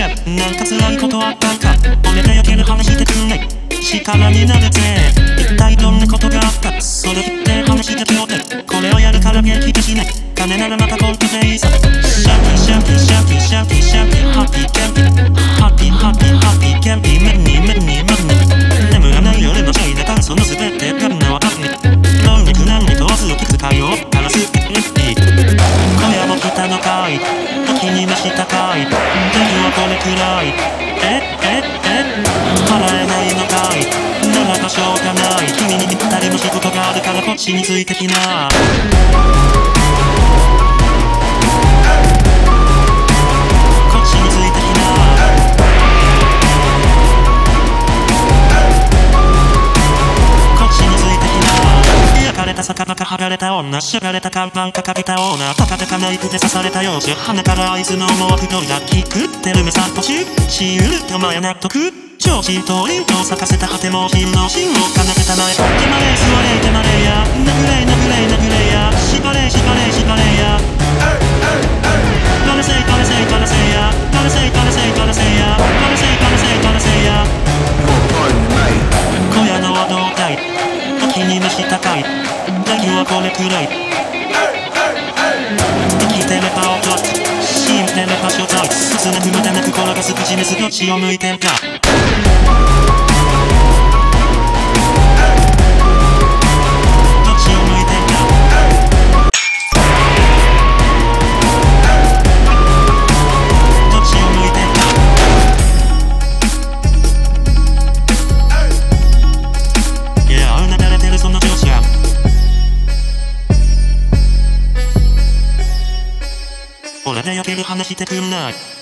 ゃなんか辛いことあったんか俺がよける話してくんない力になるぜ一体どんなことがあったそれって話してみようぜこれをやるから元気でしない金ならまたコントでいいさシャキシャキシャキシャキシャキハッピーキャンピハッピーハッピーハッピーキャンピメニメニメニ眠らない夜のシャイな炭素のすべてがんなわかんね老若男女問わずを聞く会を話す今夜も来たのかい時にましたかい時はこれくらい払えないのかいならばしょうがない君にぴったりの仕事があるからこっちについてきなこっちについてきなこっちについてきな焼かれた魚か剥がれた女しゃがれた看板掲げたオーナー高でかナイフで刺された幼児鼻から合図の毛布取りだき食ってる目散歩ししうるとまや納得調子とリンと咲かせた果ても品の芯を奏でたまえ手まれ座れ手まれや殴れ殴れ殴れや縛れ縛れ縛れやバラせいバラせいバラせいやバラせいバラせいバラせいやバラせいバラせいバラせいや小屋のは胴体時に召したかいだけはこれくらい生きてれば音死んでれば所在常く無駄なく転がす口水どっちを向いてんか俺でよける話してくんない